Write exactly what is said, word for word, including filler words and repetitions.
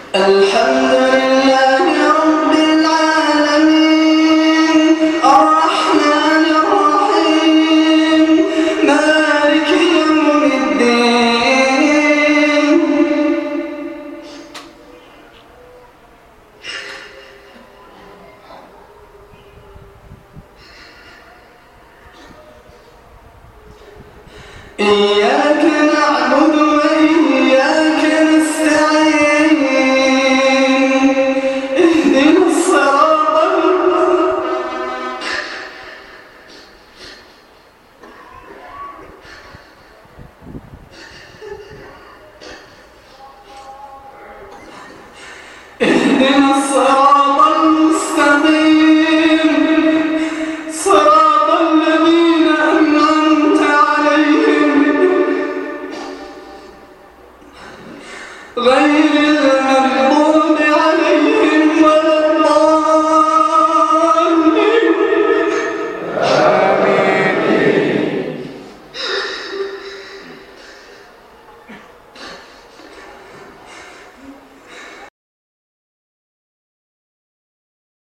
الحمد لله رب العالمين الرحمن الرحيم مالك يوم الدين إياك نعبد وإياك نستعين اهدنا الصراط اهدنا الصراط المستقيم صراط الذين أنعمت عليهم غير